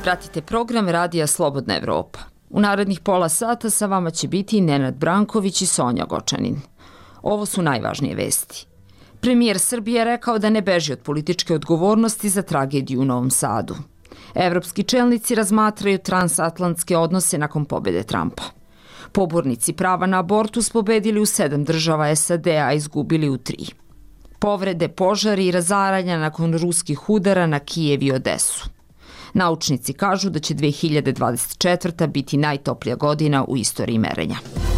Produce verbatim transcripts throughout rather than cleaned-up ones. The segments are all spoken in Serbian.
Pratite program Radija Slobodna Evropa. U narednih pola sata sa vama će biti Nenad Branković i Sonja Gočanin. Ovo su najvažnije vesti. Premijer Srbije rekao da ne beži od političke odgovornosti za tragediju u Novom Sadu. Evropski čelnici razmatraju transatlantske odnose nakon pobjede Trumpa. Pobornici prava na abortus pobedili u sedam država S A D, a izgubili u tri. Povrede, požari i razaranja nakon ruskih udara na Kijev i Odesu. Naučnici kažu da će dve hiljade dvadeset četvrta biti najtoplija godina u istoriji merenja.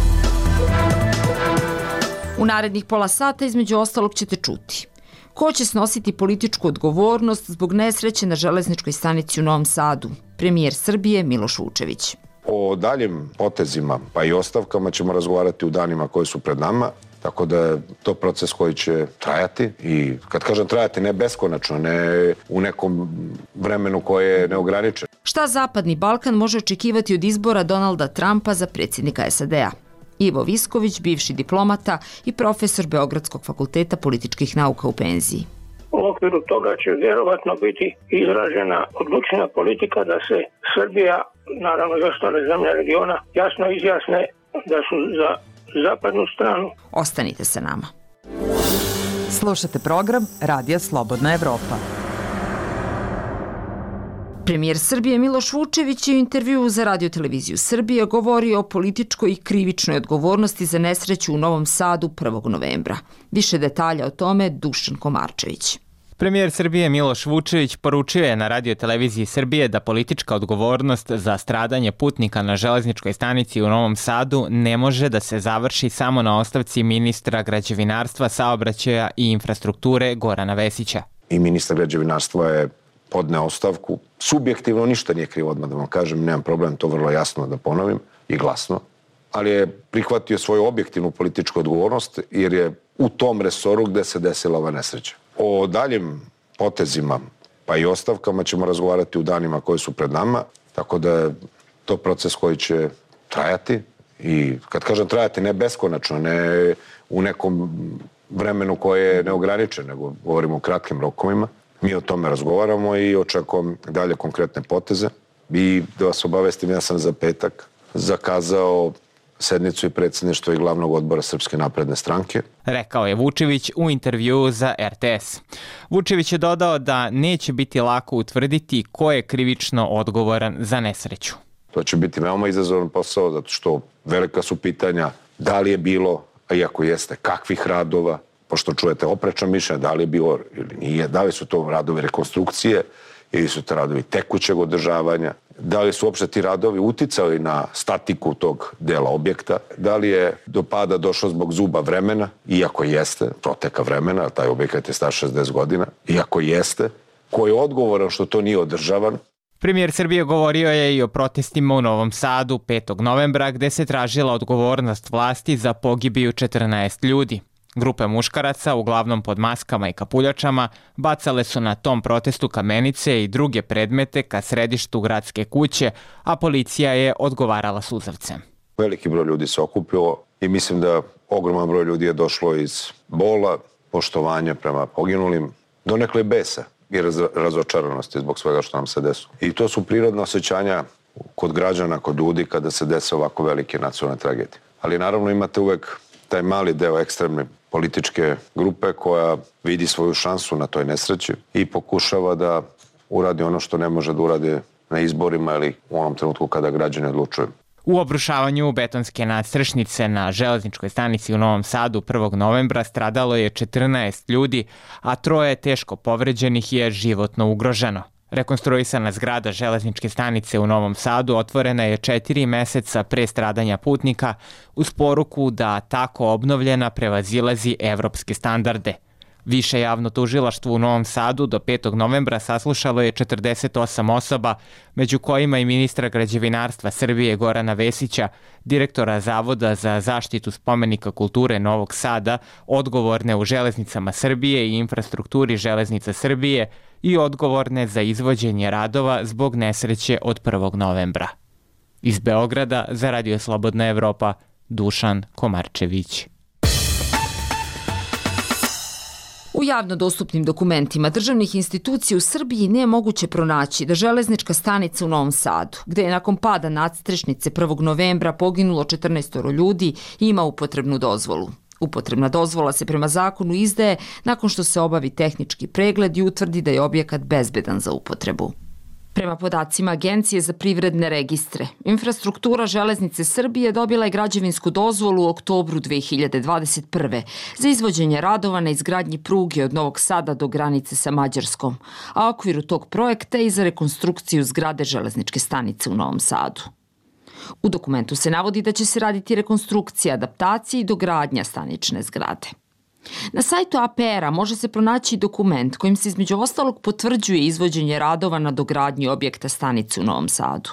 U narednih pola sata između ostalog ćete čuti. Ko će snositi političku odgovornost zbog nesreće na železničkoj stanici u Novom Sadu? Premijer Srbije Miloš Vučević. O daljim potezima pa i ostavkama ćemo razgovarati u danima koji su pred nama, tako da je to proces koji će trajati i kad kažem trajati ne beskonačno, ne u nekom vremenu koje je neograničeno. Šta Zapadni Balkan može očekivati od izbora Donalda Trumpa za predsjednika S A D-a? Ivo Visković, bivši diplomata i profesor Beogradskog fakulteta političkih nauka u penziji. U okviru toga će vjerovatno biti izražena odlučna politika da se Srbija, naravno i ostale zemlje regiona, jasno izjasne da su za zapadnu stranu. Ostanite sa nama. Slušate program Radija Slobodna Evropa. Premijer Srbije Miloš Vučević je u intervjuu za Radio-televiziju Srbije govorio o političkoj i krivičnoj odgovornosti za nesreću u Novom Sadu prvog novembra. Više detalja o tome Dušan Komarčević. Premijer Srbije Miloš Vučević poručio je na Radio-televiziji Srbije da politička odgovornost za stradanje putnika na železničkoj stanici u Novom Sadu ne može da se završi samo na ostavci ministra građevinarstva, saobraćaja i infrastrukture Gorana Vesića. I ministar građevinarstva je podneo ostavku. Subjektivno ništa nije krivo, odmah da vam kažem, nemam problem to vrlo jasno da ponovim i glasno, ali je prihvatio svoju objektivnu političku odgovornost jer je u tom resoru gde se desila ova nesreća. O daljim potezima pa i ostavkama ćemo razgovarati u danima koji su pred nama, tako da je to proces koji će trajati i kad kažem trajati ne beskonačno, ne u nekom vremenu koje je neograničeno, nego govorimo o kratkim rokovima. Mi o tome razgovaramo i očekujem dalje konkretne poteze. I da vas obavestim, ja sam za petak zakazao sednicu i predsjedništvo i glavnog odbora Srpske napredne stranke. Rekao je Vučević u intervjuu za R T S. Vučević je dodao da neće biti lako utvrditi ko je krivično odgovoran za nesreću. To će biti veoma izazovan posao, zato što velika su pitanja da li je bilo, a iako jeste, kakvih radova, pošto čujete oprečna mišljenja, da li je bilo ili nije, da li su to radovi rekonstrukcije ili su to radovi tekućeg održavanja, da li su uopšte ti radovi uticali na statiku tog dela objekta, da li je do pada došlo zbog zuba vremena, iako jeste, proteka vremena, taj objekat je star šezdeset godina, iako jeste, ko je odgovoran što to nije održavan. Premijer Srbije govorio je i o protestima u Novom Sadu petog novembra gde se tražila odgovornost vlasti za pogibiju četrnaest ljudi. Grupe muškaraca, uglavnom pod maskama i kapuljačama, bacale su na tom protestu kamenice i druge predmete ka središtu gradske kuće, a policija je odgovarala suzavcem. Veliki broj ljudi se okupilo i mislim da ogroman broj ljudi je došlo iz bola, poštovanja prema poginulim, donekle besa i razočaranosti zbog svega što nam se desilo. I to su prirodna osjećanja kod građana, kod ljudi kada se dese ovako velike nacionalne tragedije. Ali naravno imate uvek taj mali deo ekstremne političke grupe koja vidi svoju šansu na toj nesreći i pokušava da uradi ono što ne može da uradi na izborima ili u onom trenutku kada građani odlučuju. U obrušavanju betonske nadstrešnice na železničkoj stanici u Novom Sadu prvog novembra stradalo je četrnaest ljudi, a troje teško povređenih je životno ugroženo. Rekonstruisana zgrada železničke stanice u Novom Sadu otvorena je četiri meseca pre stradanja putnika uz poruku da tako obnovljena prevazilazi evropske standarde. Više javno tužilaštvo u Novom Sadu do petog novembra saslušalo je četrdeset osam osoba, među kojima i ministra građevinarstva Srbije Gorana Vesića, direktora Zavoda za zaštitu spomenika kulture Novog Sada, odgovorne u železnicama Srbije i infrastrukturi železnica Srbije i odgovorne za izvođenje radova zbog nesreće od prvog novembra. Iz Beograda za Radio Slobodna Evropa, Dušan Komarčević. U U javno dostupnim dokumentima državnih institucija u Srbiji nije moguće pronaći da železnička stanica u Novom Sadu, gde je nakon pada nadstrešnice prvog novembra poginulo četrnaest ljudi, ima upotrebnu dozvolu. Upotrebna dozvola se prema zakonu izdaje nakon što se obavi tehnički pregled i utvrdi da je objekat bezbedan za upotrebu. Prema podacima Agencije za privredne registre, infrastruktura Železnice Srbije dobila je građevinsku dozvolu u oktobru dve hiljade dvadeset prve. za izvođenje radova na izgradnji pruge od Novog Sada do granice sa Mađarskom, a u okviru tog projekta i za rekonstrukciju zgrade železničke stanice u Novom Sadu. U dokumentu se navodi da će se raditi rekonstrukcija, adaptacija i dogradnja stanične zgrade. Na sajtu A P R-a može se pronaći dokument kojim se između ostalog potvrđuje izvođenje radova na dogradnji objekta stanice u Novom Sadu.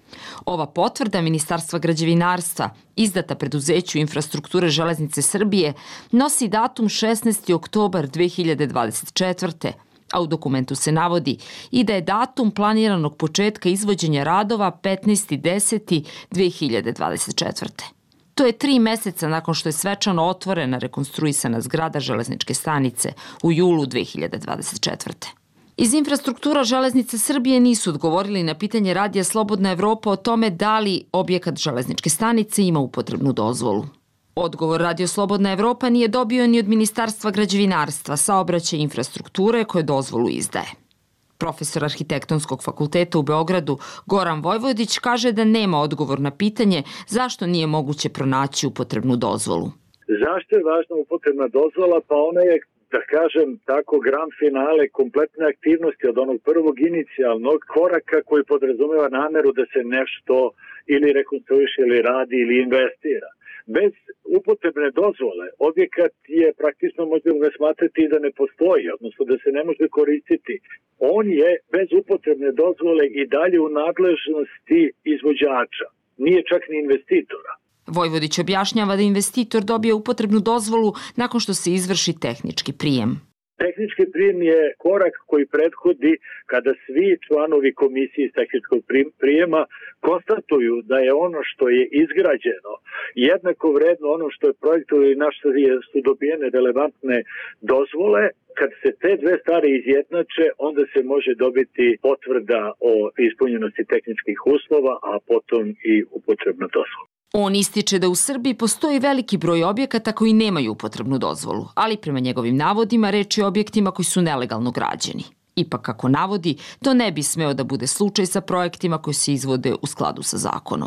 Ova potvrda Ministarstva građevinarstva, izdata preduzeću infrastrukture Železnice Srbije, nosi datum šesnaesti oktobar dve hiljade dvadeset četvrte. a u dokumentu se navodi i da je datum planiranog početka izvođenja radova petnaesti deseti dve hiljade dvadeset četvrte. To je tri meseca nakon što je svečano otvorena rekonstruisana zgrada železničke stanice u julu dve hiljade dvadeset četvrte. Iz infrastruktura Železnice Srbije nisu odgovorili na pitanje Radija Slobodna Evropa o tome da li objekat železničke stanice ima upotrebnu dozvolu. Odgovor Radio Slobodna Evropa nije dobio ni od Ministarstva građevinarstva, saobraćaja i infrastrukture koje dozvolu izdaje. Profesor Arhitektonskog fakulteta u Beogradu Goran Vojvodić kaže da nema odgovor na pitanje zašto nije moguće pronaći upotrebnu dozvolu. Zašto je važna upotrebna dozvola? Pa ona je, da kažem tako, grand finale kompletne aktivnosti od onog prvog inicijalnog koraka koji podrazumeva nameru da se nešto ili rekonstruiše ili radi ili investira. Bez upotrebne dozvole objekat je praktično možemo ga smatrati da ne postoji, odnosno da se ne može koristiti. On je bez upotrebne dozvole i dalje u nadležnosti izvođača, nije čak ni investitora. Vojvodić objašnjava da investitor dobije upotrebnu dozvolu nakon što se izvrši tehnički prijem. Tehnički prijem je korak koji prethodi kada svi članovi komisije iz tehničkog prijema konstatuju da je ono što je izgrađeno jednako vredno ono što je projektovano i na što su dobijene relevantne dozvole. Kad se te dve stvari izjednače, onda se može dobiti potvrda o ispunjenosti tehničkih uslova, a potom i upotrebna dozvola. On ističe da u Srbiji postoji veliki broj objekata koji nemaju upotrebnu dozvolu, ali prema njegovim navodima reč je o objektima koji su nelegalno građeni. Ipak, kako navodi, to ne bi smeo da bude slučaj sa projektima koji se izvode u skladu sa zakonom.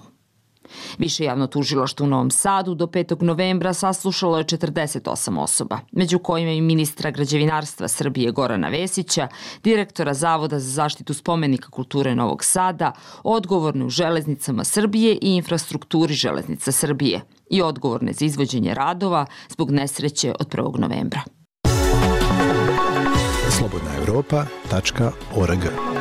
Više javno tužilaštvo u Novom Sadu do petog novembra saslušalo je četrdeset osam osoba, među kojima i ministra građevinarstva Srbije Gorana Vesića, direktora Zavoda za zaštitu spomenika kulture Novog Sada, odgovorne u Železnicama Srbije i infrastrukturi Železnica Srbije i odgovorne za izvođenje radova zbog nesreće od prvog novembra. slobodna evropa tačka org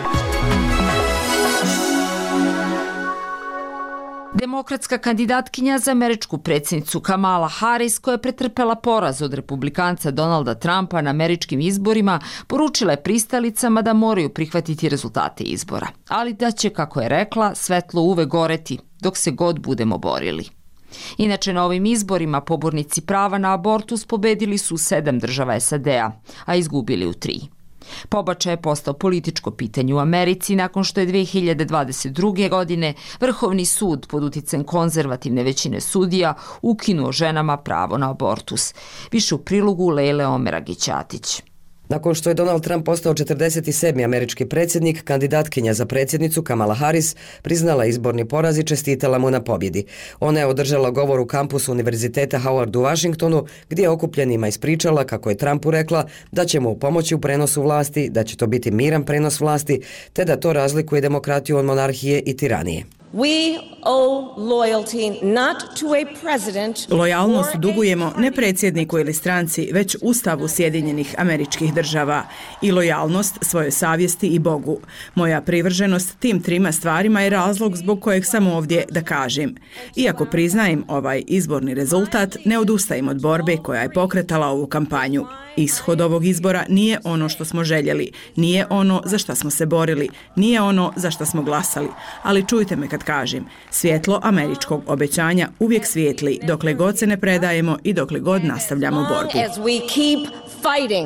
Demokratska kandidatkinja za američku predsjednicu Kamala Harris, koja je pretrpela poraz od republikanca Donalda Trumpa na američkim izborima, poručila je pristalicama da moraju prihvatiti rezultate izbora, ali da će, kako je rekla, svetlo uvek goreti dok se god budemo borili. Inače, na ovim izborima pobornici prava na abortus pobedili su sedam država S A D-a, a izgubili u tri. Pobačaj je postao političko pitanje u Americi nakon što je dve hiljade dvadeset druge. godine Vrhovni sud pod uticajem konzervativne većine sudija ukinuo ženama pravo na abortus. Više u prilogu Lejle Omeragić-Atić. Nakon što je Donald Trump postao četrdeset sedmi američki predsjednik, kandidatkinja za predsjednicu Kamala Harris priznala izborni poraz i čestitala mu na pobjedi. Ona je održala govor u kampusu Univerziteta Howard u Washingtonu, gdje je okupljenima ispričala kako je Trumpu rekla da će mu pomoći u prenosu vlasti, da će to biti miran prenos vlasti, te da to razlikuje demokratiju od monarhije i tiranije. We owe loyalty not to a president. Lojalnost dugujemo ne predsjedniku ili stranci, već Ustavu Sjedinjenih Američkih Država i lojalnost svojoj savjesti i Bogu. Moja privrženost tim trima stvarima je razlog zbog kojeg sam ovdje da kažem. Iako priznajem ovaj izborni rezultat, ne odustajem od borbe koja je pokretala ovu kampanju. Ishod ovog izbora nije ono što smo željeli, nije ono za što smo se borili, nije ono za što smo glasali, ali čujte me kad kažem, svjetlo američkog obećanja uvijek svijetli dokle god se ne predajemo i dokle god nastavljamo borbu.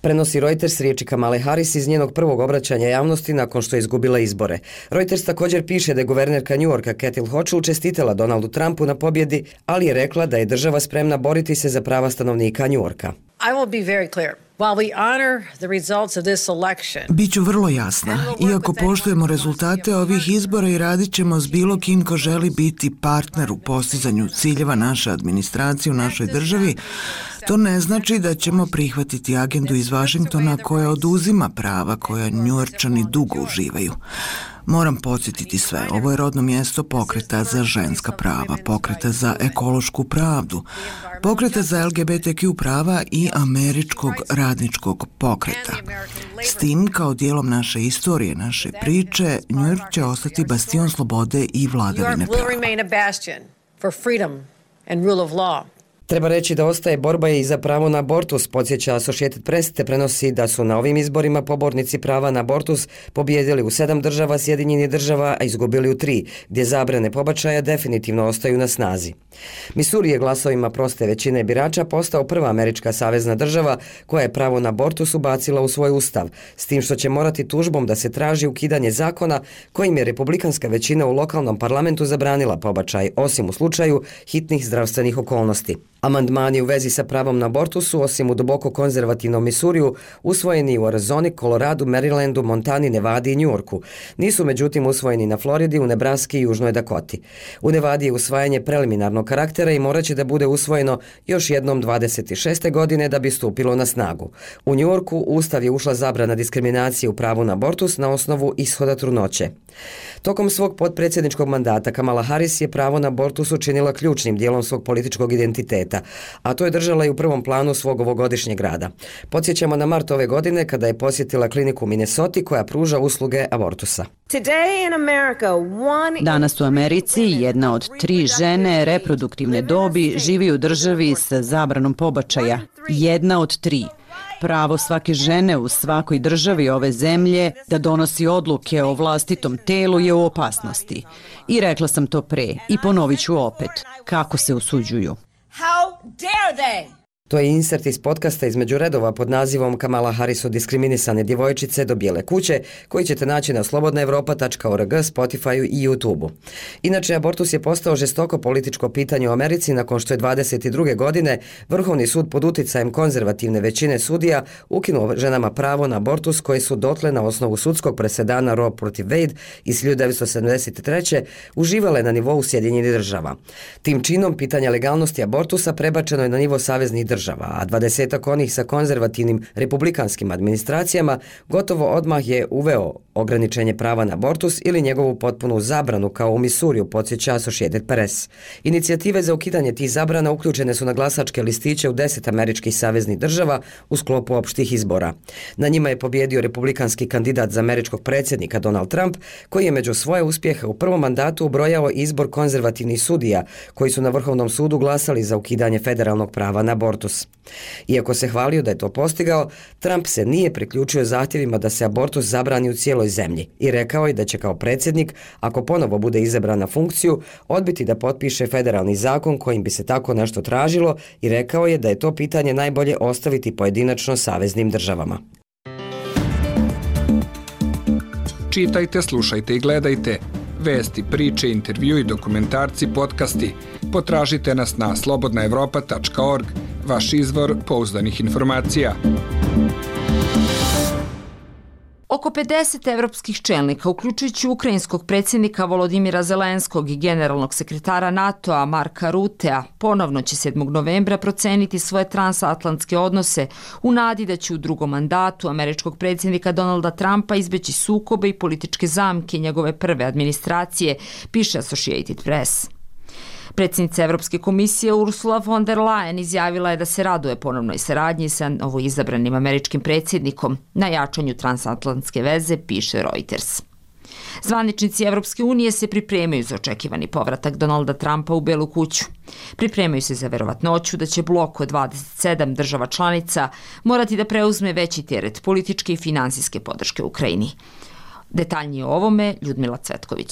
Prenosi Reuters riječi Kamale Harris iz njenog prvog obraćanja javnosti nakon što je izgubila izbore. Reuters također piše da je guvernerka New Yorka Kathy Hochul čestitala Donaldu Trumpu na pobjedi, ali je rekla da je država spremna boriti se za prava stanovnika New Yorka. I will be very clear. While we honor the results of this election, Biću vrlo jasna. Iako poštujemo rezultate ovih izbora i radit ćemo s bilo kim ko želi biti partner u postizanju ciljeva naše administracije u našoj državi, to ne znači da ćemo prihvatiti agendu iz Vašingtona koja oduzima prava koja Njujorčani dugo uživaju. Moram podsjetiti sve, ovo je rodno mjesto pokreta za ženska prava, pokreta za ekološku pravdu, pokreta za L G B T Q prava i američkog radničkog pokreta. S tim, kao dijelom naše istorije, naše priče, Njujork će ostati bastion slobode i vladavine prava. Treba reći da ostaje borba i za pravo na abortus, podsjeća Associated Press, te prenosi da su na ovim izborima pobornici prava na abortus pobijedili u sedam država Sjedinjenih država, a izgubili u tri, gdje zabrane pobačaja definitivno ostaju na snazi. Missouri je glasovima proste većine birača postao prva američka savezna država koja je pravo na abortus ubacila u svoj ustav, s tim što će morati tužbom da se traži ukidanje zakona kojim je republikanska većina u lokalnom parlamentu zabranila pobačaj, osim u slučaju hitnih zdravstvenih okolnosti. Amandmani u vezi sa pravom na abortus su, osim u duboko konzervativnom Missouriju, usvojeni u Arizoni, Koloradu, Marylandu, Montani, Nevadi i New Yorku. Nisu međutim usvojeni na Floridi, u Nebraski i Južnoj Dakoti. U Nevadi je usvajanje preliminarnog karaktera i morat će da bude usvojeno još jednom dvadeset šeste godine da bi stupilo na snagu. U New Yorku ustav je ušla zabrana diskriminacije u pravu na abortus na osnovu ishoda trudnoće. Tokom svog potpredsjedničkog mandata Kamala Harris je pravo na abortus učinila ključnim dijelom svog političkog identiteta, a to je držala i u prvom planu svog ovogodišnjeg rada. Podsjećamo na mart ove godine kada je posjetila kliniku u Minnesoti koja pruža usluge abortusa. Danas u Americi jedna od tri žene reproduktivne dobi živi u državi sa zabranom pobačaja. Jedna od tri. Pravo svake žene u svakoj državi ove zemlje da donosi odluke o vlastitom telu je u opasnosti. I rekla sam to pre i ponovit ću opet. Kako se usuđuju? To je insert iz podcasta između redova pod nazivom Kamala Harris od diskriminisane djevojčice do bijele kuće, koji ćete naći na slobodna evropa tačka org, Spotifyu i YouTubeu. Inače, abortus je postao žestoko političko pitanje u Americi nakon što je dvadeset druge godine Vrhovni sud pod uticajem konzervativne većine sudija ukinuo ženama pravo na abortus koje su dotle na osnovu sudskog presedana Roe protiv Wade iz hiljadu devetsto sedamdeset treće uživale na nivou Sjedinjenih država. Tim činom pitanje legalnosti abortusa prebačeno je na nivo saveznih država, a dvadesetak onih sa konzervativnim republikanskim administracijama gotovo odmah je uveo ograničenje prava na abortus ili njegovu potpunu zabranu kao u Missouriju, podsjeća Associated Press. Inicijative za ukidanje tih zabrana uključene su na glasačke listiće u deset američkih saveznih država u sklopu opštih izbora. Na njima je pobjedio republikanski kandidat za američkog predsjednika Donald Trump, koji je među svoje uspjehe u prvom mandatu ubrojao izbor konzervativnih sudija koji su na Vrhovnom sudu glasali za ukidanje federalnog prava na abortus. Iako se hvalio da je to postigao, Trump se nije priključio zahtjevima da se abortus zabrani u cijeloj zemlji i rekao je da će kao predsjednik, ako ponovo bude izabran na funkciju, odbiti da potpiše federalni zakon kojim bi se tako nešto tražilo i rekao je da je to pitanje najbolje ostaviti pojedinačno saveznim državama. Čitajte, slušajte i gledajte. Vesti, priče, intervju i dokumentarci, podcasti. Potražite nas na slobodna evropa tačka org, vaš izvor pouzdanih informacija. Oko pedeset evropskih čelnika, uključujući ukrajinskog predsjednika Volodimira Zelenskog i generalnog sekretara NATO-a Marka Rutea, ponovno će sedmog novembra proceniti svoje transatlantske odnose u nadi da će u drugom mandatu američkog predsjednika Donalda Trumpa izbeći sukobe i političke zamke njegove prve administracije, piše Associated Press. Predsjednica Evropske komisije Ursula von der Leyen izjavila je da se raduje ponovnoj saradnji sa novoizabranim američkim predsjednikom na jačanju transatlantske veze, piše Reuters. Zvaničnici Evropske unije se pripremaju za očekivani povratak Donalda Trumpa u Belu kuću. Pripremaju se za verovatnoću da će blok od dvadeset sedam država članica morati da preuzme veći teret političke i finansijske podrške Ukrajini. Detaljnije o ovome Ljudmila Cvetković.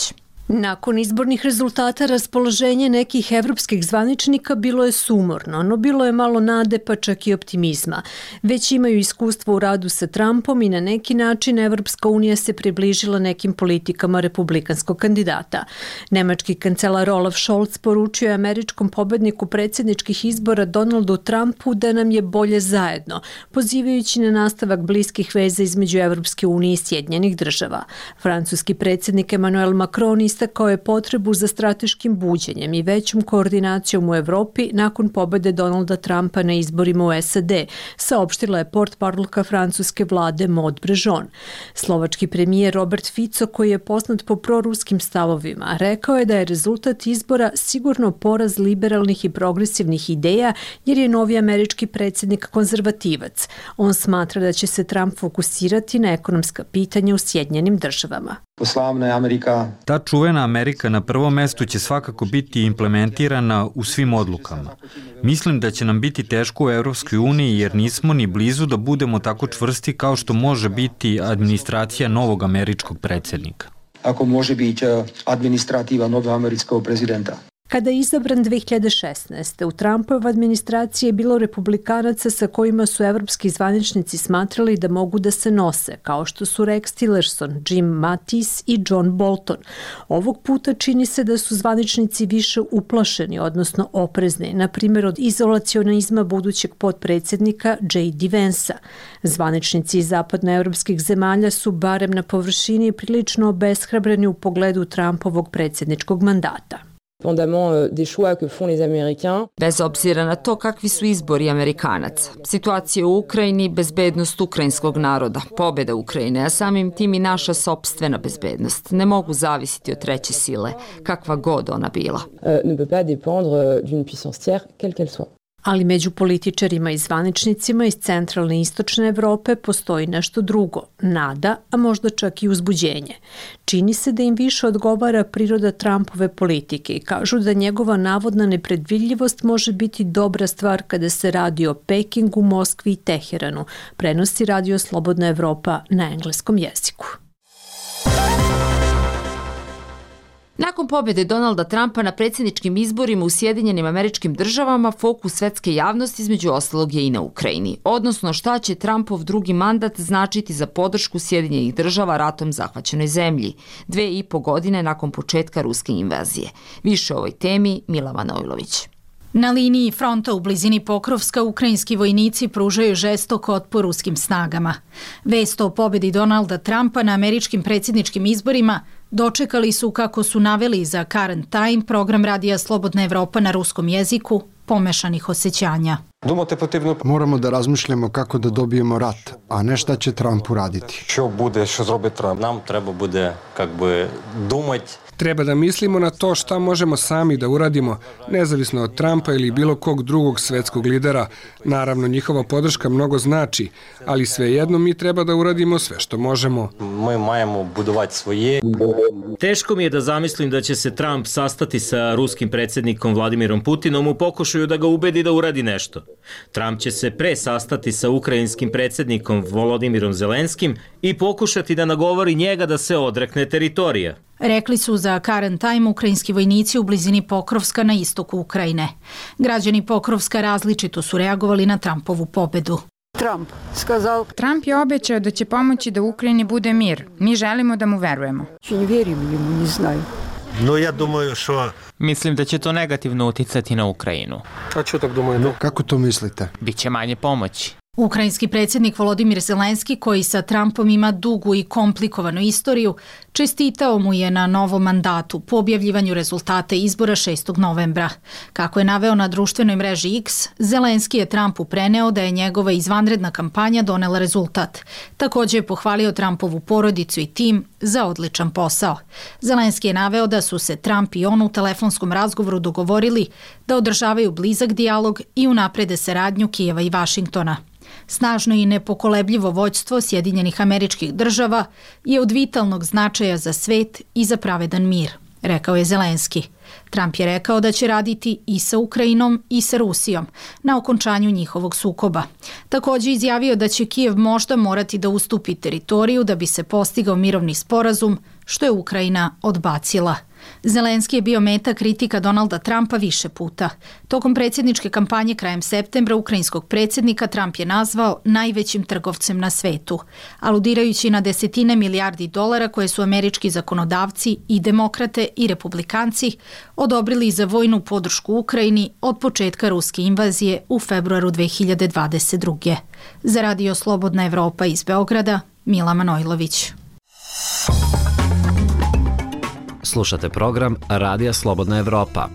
Nakon izbornih rezultata raspoloženje nekih evropskih zvaničnika bilo je sumorno, no bilo je malo nade pa čak i optimizma. Već imaju iskustvo u radu sa Trumpom i na neki način Evropska unija se približila nekim politikama republikanskog kandidata. Nemački kancelar Olaf Scholz poručio je američkom pobedniku predsjedničkih izbora Donaldu Trumpu da nam je bolje zajedno, pozivajući na nastavak bliskih veza između Evropske unije i Sjedinjenih država. Francuski predsjednik Emmanuel Macron istakao je potrebu za strateškim buđenjem i većom koordinacijom u Evropi nakon pobede Donalda Trumpa na izborima u S A D, saopštila je portparolka francuske vlade Maud Brejon. Slovački premijer Robert Fico, koji je poznat po proruskim stavovima, rekao je da je rezultat izbora sigurno poraz liberalnih i progresivnih ideja jer je novi američki predsjednik konzervativac. On smatra da će se Trump fokusirati na ekonomska pitanja u Sjedinjenim državama. Slavna Amerika. Ta čuvena Amerika na prvom mestu će svakako biti implementirana u svim odlukama. Mislim da će nam biti teško u Evropskoj uniji jer nismo ni blizu da budemo tako čvrsti kao što može biti administracija novog američkog predsjednika. Ako može biti administrativa novog američkog prezidenta. Kada je izabran dve hiljade šesnaeste. u Trumpovoj administraciji je bilo republikanaca sa kojima su evropski zvaničnici smatrali da mogu da se nose, kao što su Rex Tillerson, Jim Mattis i John Bolton. Ovog puta čini se da su zvaničnici više uplašeni, odnosno oprezni, na primjer od izolacionizma budućeg potpredsjednika J D Vansa. Zvaničnici iz zapadnoevropskih zemalja su barem na površini prilično obeshrabreni u pogledu Trumpovog predsjedničkog mandata. Bez obzira na to kakvi su izbori Amerikanaca, situacija u Ukrajini, bezbednost ukrajinskog naroda, pobjeda Ukrajine, a samim tim i naša sopstvena bezbednost, ne mogu zavisiti od treće sile, kakva god ona bila. Ali među političarima i zvaničnicima iz centralne i istočne Evrope postoji nešto drugo, nada, a možda čak i uzbuđenje. Čini se da im više odgovara priroda Trumpove politike i kažu da njegova navodna nepredvidljivost može biti dobra stvar kada se radi o Pekingu, Moskvi i Teheranu, prenosi Radio Slobodna Evropa na engleskom jeziku. Nakon pobjede Donalda Trumpa na predsjedničkim izborima u Sjedinjenim Američkim Državama, fokus svetske javnosti između ostalog je i na Ukrajini, odnosno šta će Trumpov drugi mandat značiti za podršku Sjedinjenih Država ratom zahvaćenoj zemlji, dve i po godine nakon početka ruske invazije. Više o ovoj temi Mila Manojlović. Na liniji fronta u blizini Pokrovska ukrajinski vojnici pružaju žestok otpor ruskim snagama. Vest o pobjedi Donalda Trumpa na američkim predsjedničkim izborima dočekali su, kako su naveli za Current Time, program Radija Slobodna Evropa na ruskom jeziku, pomešanih osjećanja. Moramo da razmišljamo kako da dobijemo rat, a ne šta će Trump uraditi. Što bude, što zrobi Trump? Nam treba bude, kak bi, dumati. Treba da mislimo na to šta možemo sami da uradimo, nezavisno od Trumpa ili bilo kog drugog svetskog lidera. Naravno, njihova podrška mnogo znači, ali svejedno mi treba da uradimo sve što možemo. Mi majemo budovati svoje. Teško mi je da zamislim da će se Trump sastati sa ruskim predsjednikom Vladimirom Putinom u pokušaju da ga ubedi da uradi nešto. Trump će se pre sastati sa ukrajinskim predsjednikom Volodimirom Zelenskim i pokušati da nagovori njega da se odrekne teritorija. Rekli su za Current Time ukrajinski vojnici u blizini Pokrovska na istoku Ukrajine. Građani Pokrovska različito su reagovali na Trumpovu pobedu. Trump, skazal... Trump je obećao da će pomoći da u Ukrajini bude mir. Mi želimo da mu verujemo. Ne vjerujem mu, ne znaju. No ja думаю, što... Mislim da će to negativno uticati na Ukrajinu. A što tako думаете? Kako to mislite? Biće manje pomoći. Ukrajinski predsjednik Volodimir Zelenski, koji sa Trumpom ima dugu i komplikovanu istoriju, čestitao mu je na novom mandatu po objavljivanju rezultate izbora šestog novembra. Kako je naveo na društvenoj mreži X, Zelenski je Trumpu preneo da je njegova izvanredna kampanja donela rezultat. Također je pohvalio Trumpovu porodicu i tim za odličan posao. Zelenski je naveo da su se Trump i on u telefonskom razgovoru dogovorili da održavaju blizak dijalog i unaprede saradnju Kijeva i Vašingtona. Snažno i nepokolebljivo vođstvo Sjedinjenih Američkih Država je od vitalnog značaja za svet i za pravedan mir, rekao je Zelenski. Trump je rekao da će raditi i sa Ukrajinom i sa Rusijom na okončanju njihovog sukoba. Također izjavio da će Kijev možda morati da ustupi teritoriju da bi se postigao mirovni sporazum, što je Ukrajina odbacila. Zelenski je bio meta kritika Donalda Trumpa više puta. Tokom predsjedničke kampanje krajem septembra ukrajinskog predsjednika Trump je nazvao najvećim trgovcem na svetu, aludirajući na desetine milijardi dolara koje su američki zakonodavci i demokrate i republikanci odobrili za vojnu podršku Ukrajini od početka ruske invazije u februaru dve hiljade dvadeset druge. Za Radio Slobodna Evropa iz Beograda, Mila Manojlović. Slušate program Radija Slobodna Evropa.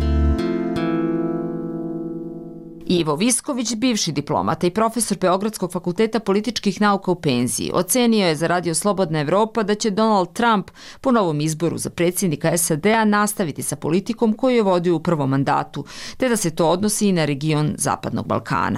Ivo Visković, bivši diplomata i profesor Beogradskog fakulteta političkih nauka u penziji, ocenio je za Radio Slobodna Evropa da će Donald Trump po novom izboru za predsjednika S A D-a nastaviti sa politikom koju je vodio u prvom mandatu, te da se to odnosi i na region Zapadnog Balkana.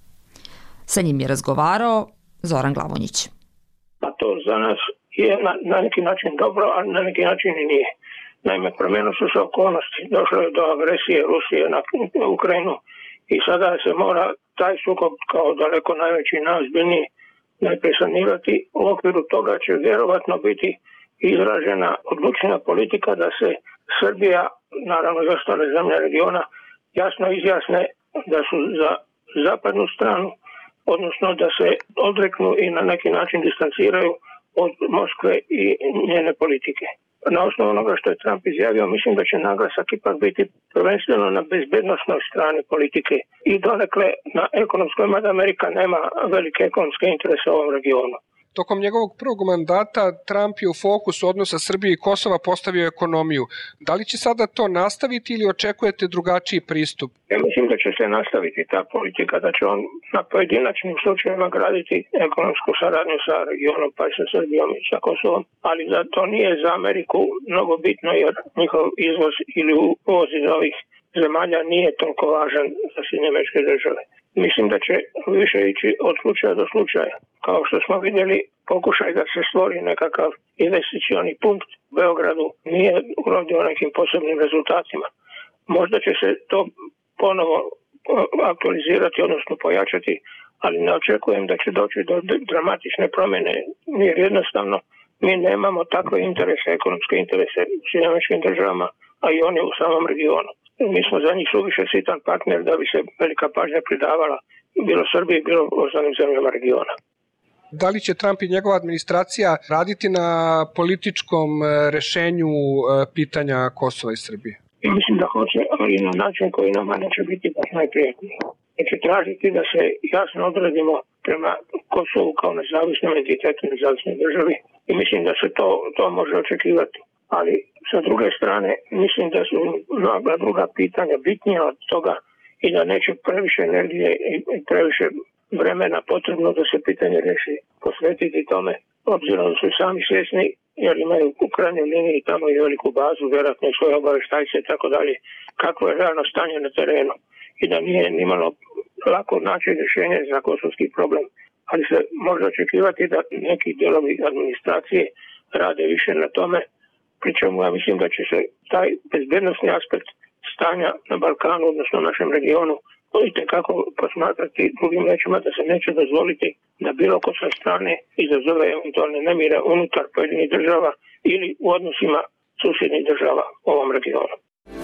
Sa njim je razgovarao Zoran Glavonjić. Pa to za nas je na, na neki način dobro, a na neki način i nije. Naime, promijenile su se okolnosti. Došlo je do agresije Rusije na Ukrajinu i sada se mora taj sukob kao daleko najveći i najozbiljniji najprije sanirati. U okviru toga će vjerovatno biti izražena odlučna politika da se Srbija, naravno i ostale zemlje regiona, jasno izjasne da su za zapadnu stranu, odnosno da se odreknu i na neki način distanciraju od Moskve i njene politike. Na osnovu onoga što je Trump izjavio, mislim da će naglasak ipak biti prvenstveno na bezbednosnoj strani politike i donekle na ekonomskoj, mada Amerika nema velike ekonomske interese u ovom regionu. Tokom njegovog prvog mandata Trump je u fokusu odnosa Srbije i Kosova postavio ekonomiju. Da li će sada to nastaviti ili očekujete drugačiji pristup? Ja mislim da će se nastaviti ta politika, da će on na pojedinačnim slučajevima graditi ekonomsku saradnju sa regionom, pa i sa Srbijom i sa Kosovom, ali da to nije za Ameriku mnogo bitno jer njihov izvoz ili uvoz iz ovih zemalja nije toliko važan za Sjedinjene Američke Države. Mislim da će više ići od slučaja do slučaja. Kao što smo vidjeli, pokušaj da se stvori nekakav investicioni punkt u Beogradu nije urodio nekim posebnim rezultatima. Možda će se to ponovo aktualizirati, odnosno pojačati, ali ne očekujem da će doći do dramatične promjene, jer jednostavno mi nemamo takve interese, ekonomske interese u Sjedinjenim Američkim Državama, a i oni u samom regionu. Mi smo za njih suviše sitan partner da bi se velika pažnja pridavala bilo Srbiji, bilo ostalim zemljama regiona. Da li će Trump i njegova administracija raditi na političkom rešenju pitanja Kosova i Srbije? I mislim da hoće, ali na način koji nama neće biti baš najprijatniji. Neće tražiti da se jasno odredimo prema Kosovu kao nezavisnom entitetu, nezavisnoj državi i mislim da se to, to može očekivati. Ali sa druge strane mislim da su mnoga druga pitanja bitnija od toga i da neće previše energije i previše vremena potrebno da se pitanje reši posvetiti tome, obzirom da su sami svjesni jer imaju u krajnjoj liniji tamo i veliku bazu, vjerojatno i svoje obaveštajce i tako dalje, kako je realno stanje na terenu i da nije nimalo lako naći rješenje za kosovski problem. Ali se može očekivati da neki dijelovi administracije rade više na tome, pri čemu ja mislim da će se taj bezbednosni aspekt stanja na Balkanu, odnosno našem regionu, itekako posmatrati drugim rečima da se neće dozvoliti da bilo ko sa strane izazove eventualne nemire unutar pojedinih država ili u odnosima susjednih država u ovom regionu.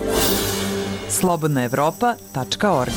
slobodna evropa tačka org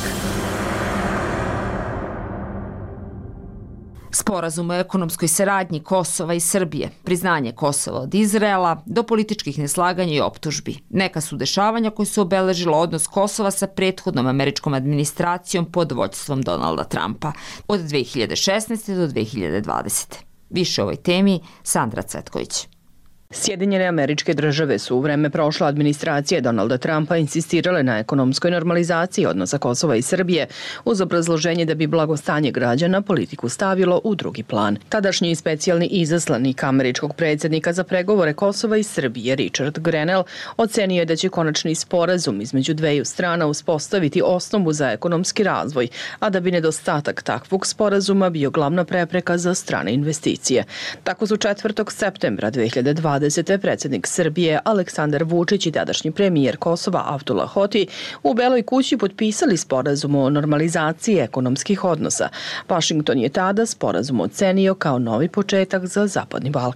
Sporazum o ekonomskoj saradnji Kosova i Srbije, priznanje Kosova od Izraela, do političkih neslaganja i optužbi. Neka su dešavanja koji su obeležila odnos Kosova sa prethodnom američkom administracijom pod vođstvom Donalda Trumpa od dve hiljade šesnaeste. do dve hiljade dvadesete. Više o ovoj temi Sandra Cvetković. Sjedinjene Američke Države su u vreme prošle administracije Donalda Trumpa insistirale na ekonomskoj normalizaciji odnosa Kosova i Srbije uz obrazloženje da bi blagostanje građana politiku stavilo u drugi plan. Tadašnji specijalni izaslanik američkog predsjednika za pregovore Kosova i Srbije Richard Grenell ocenio je da će konačni sporazum između dveju strana uspostaviti osnovu za ekonomski razvoj, a da bi nedostatak takvog sporazuma bio glavna prepreka za strane investicije. Tako su četvrtog septembra dve hiljade dvadesete. predsjednik Srbije Aleksandar Vučić i tadašnji premijer Kosova Avdullah Hoti u Beloj kući potpisali sporazum o normalizaciji ekonomskih odnosa. Washington je tada sporazum ocenio kao novi početak za Zapadni Balkan.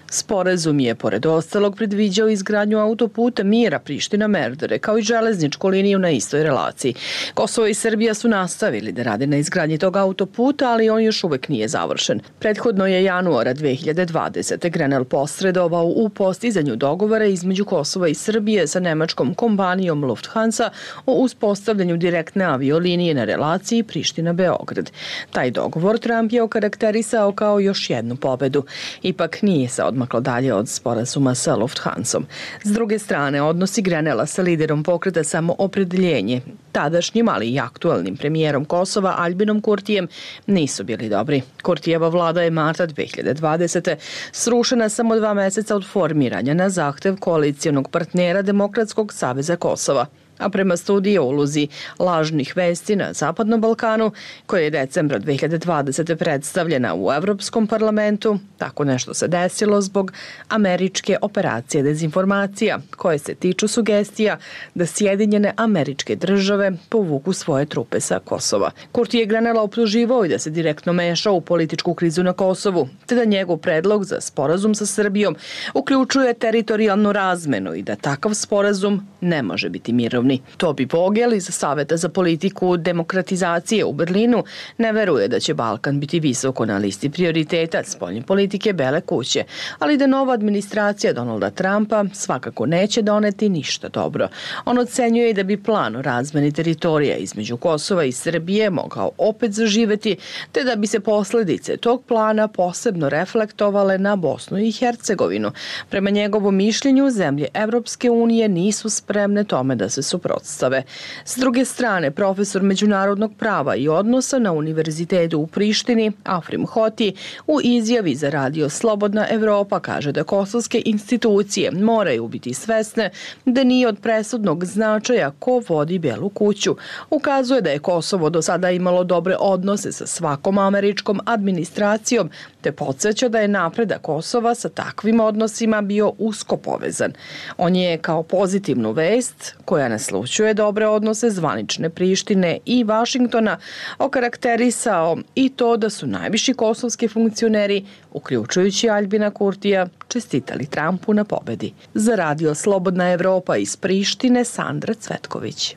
Sporazum je, pored ostalog, predviđao izgradnju autoputa mira Priština-Merdare, kao i železničku liniju na istoj relaciji. Kosovo i Srbija su nastavili da rade na izgradnji tog autoputa, ali on još uvek nije završen. Prethodno je januara dve hiljade dvadesete. Grenell posredovao u postizanju dogovora između Kosova i Srbije sa nemačkom kompanijom Lufthansa o uspostavljanju direktne aviolinije na relaciji Priština-Beograd. Taj dogovor Trump je okarakterisao kao još jednu pobedu. Ipak nije se odmaklo dalje od sporazuma sa Lufthansom. S druge strane, odnosi Grenella sa liderom pokreta Samoopredeljenje, tadašnjim, ali i aktualnim premijerom Kosova Aljbinom Kurtijem, nisu bili dobri. Kurtijeva vlada je marta dve hiljade dvadesete. srušena samo dva meseca od formiranja na zahtev koalicijonog partnera Demokratskog saveza Kosova. A prema studiji o ulozi lažnih vesti na Zapadnom Balkanu, koja je decembra dve hiljade dvadesete. predstavljena u Evropskom parlamentu, tako nešto se desilo zbog američke operacije dezinformacija, koje se tiču sugestija da Sjedinjene Američke Države povuku svoje trupe sa Kosova. Kurti je Grenella optuživao i da se direktno meša u političku krizu na Kosovu, te da njegov predlog za sporazum sa Srbijom uključuje teritorijalnu razmenu i da takav sporazum ne može biti mirovni. Tobi Vogel iz Saveta za politiku demokratizacije u Berlinu ne veruje da će Balkan biti visoko na listi prioriteta spoljne politike Bele kuće, ali da nova administracija Donalda Trumpa svakako neće doneti ništa dobro. On ocenjuje da bi plan o razmeni teritorija između Kosova i Srbije mogao opet zaživeti, te da bi se posledice tog plana posebno reflektovale na Bosnu i Hercegovinu. Prema njegovom mišljenju, zemlje Evropske unije nisu spremne tome da se suprotstave. S druge strane, profesor međunarodnog prava i odnosa na Univerzitetu u Prištini, Afrim Hoti, u izjavi za radio Slobodna Evropa kaže da kosovske institucije moraju biti svesne da nije od presudnog značaja ko vodi Belu kuću. Ukazuje da je Kosovo do sada imalo dobre odnose sa svakom američkom administracijom, te podsjeća da je napredak Kosova sa takvim odnosima bio usko povezan. On je kao pozitivnu vest, koja naslućuje dobre odnose zvanične Prištine i Vašingtona, okarakterisao i to da su najviši kosovski funkcioneri, uključujući Aljbina Kurtija, čestitali Trumpu na pobedi. Za radio Slobodna Evropa iz Prištine, Sandra Cvetković.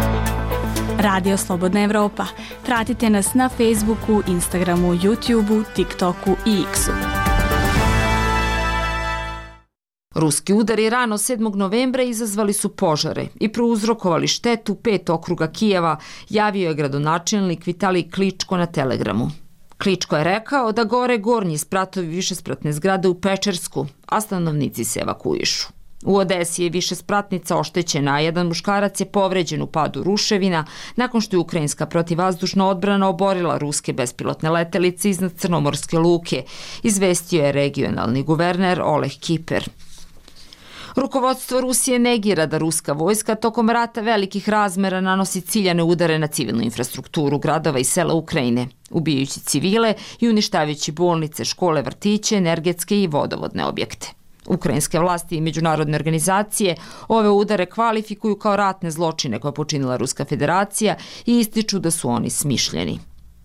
Radio Slobodna Evropa. Pratite nas na Facebooku, Instagramu, YouTubeu, TikToku i X-u. Ruski udari rano sedmog novembra izazvali su požare i prouzrokovali štetu pet okruga Kijeva, javio je gradonačelnik Vitalij Kličko na Telegramu. Kličko je rekao da gore gornji spratovi višespratne zgrade u Pečersku, a stanovnici se evakuišu. U Odesi je više spratnica oštećena, a jedan muškarac je povređen u padu ruševina nakon što je ukrajinska protivvazdušna odbrana oborila ruske bespilotne letelice iznad Crnomorske luke, izvestio je regionalni guverner Oleg Kiper. Rukovodstvo Rusije negira da ruska vojska tokom rata velikih razmera nanosi ciljane udare na civilnu infrastrukturu gradova i sela Ukrajine, ubijajući civile i uništavajući bolnice, škole, vrtiće, energetske i vodovodne objekte. Ukrajinske vlasti i međunarodne organizacije ove udare kvalifikuju kao ratne zločine koje je počinila Ruska federacija i ističu da su oni smišljeni.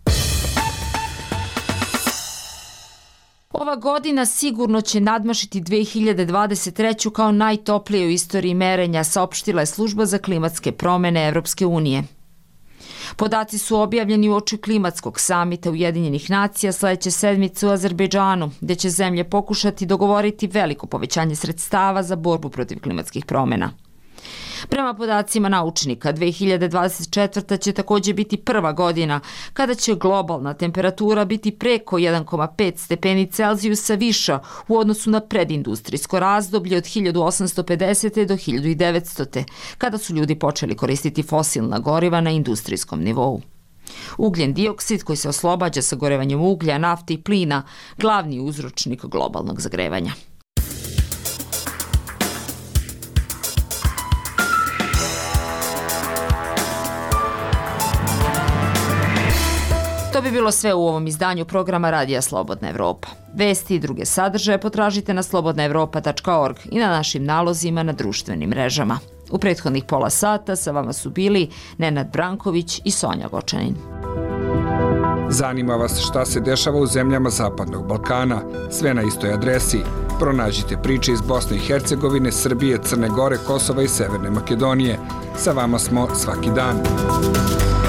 Ova godina sigurno će nadmašiti dve hiljade dvadeset treću. kao najtoplije u istoriji merenja, saopštila je služba za klimatske promene Evropske unije. Podaci su objavljeni u oči klimatskog samita Ujedinjenih nacija sledeće sedmice u Azerbejdžanu, gde će zemlje pokušati dogovoriti veliko povećanje sredstava za borbu protiv klimatskih promena. Prema podacima naučnika, dve hiljade dvadeset četvrta. će takođe biti prva godina kada će globalna temperatura biti preko jedan zarez pet stepeni Celzijusa viša u odnosu na predindustrijsko razdoblje od hiljadu osamsto pedesete. do hiljadu devetstote. kada su ljudi počeli koristiti fosilna goriva na industrijskom nivou. Ugljen dioksid koji se oslobađa sagorevanjem uglja, nafte i plina, glavni uzročnik globalnog zagrevanja. To bi bilo sve u ovom izdanju programa Radija Slobodna Evropa. Vesti i druge sadržaje potražite na slobodna evropa tačka org i na našim nalozima na društvenim mrežama. U prethodnih pola sata sa vama su bili Nenad Branković i Sonja Gočanin. Zanima vas šta se dešava u zemljama Zapadnog Balkana? Sve na istoj adresi Pronađite priče iz Bosne i Hercegovine, Srbije, Crne Gore, Kosova i Severne Makedonije. Sa vama smo svaki dan.